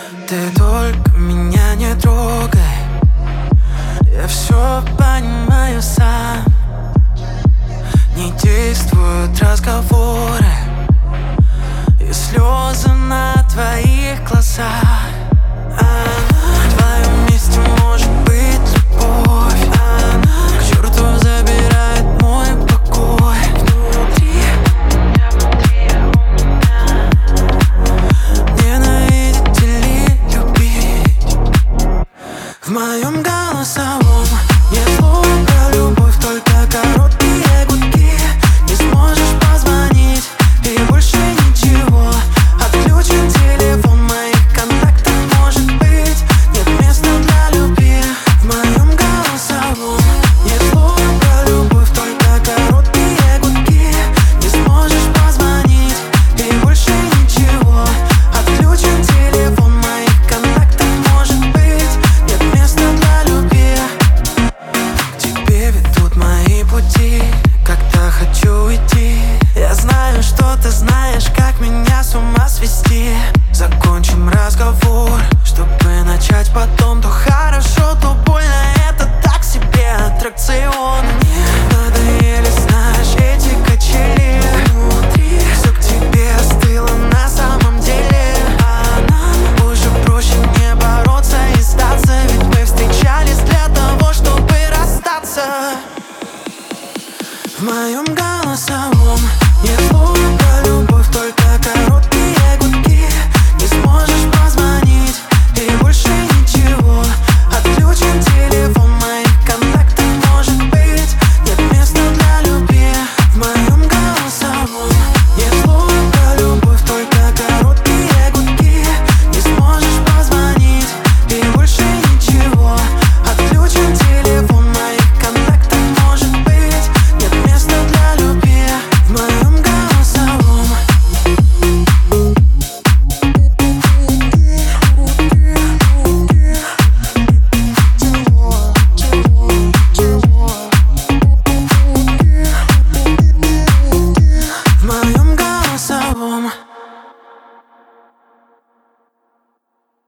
Ты только меня не трогай, я все понимаю сам. Не действуют разговоры и слезы на твоих глазах. В твоем месте может быть любовь. К черту забирает мой покой. Внутри у меня ненавидеть или любить. В моем голосовом нет слов про любовь, только короткие гудки. Не сможешь позвонить и больше ничего. Отключен телефон, моих контактов может быть нет места для любви. В моем голосовом нет слов про любовь, только короткие гудки. Не сможешь позвонить и больше ничего. Отключен телефон, моих контактов может быть нет места для любви. К тебе ведут мои пути, когда хочу уйти. Я знаю, что ты знаешь, как меня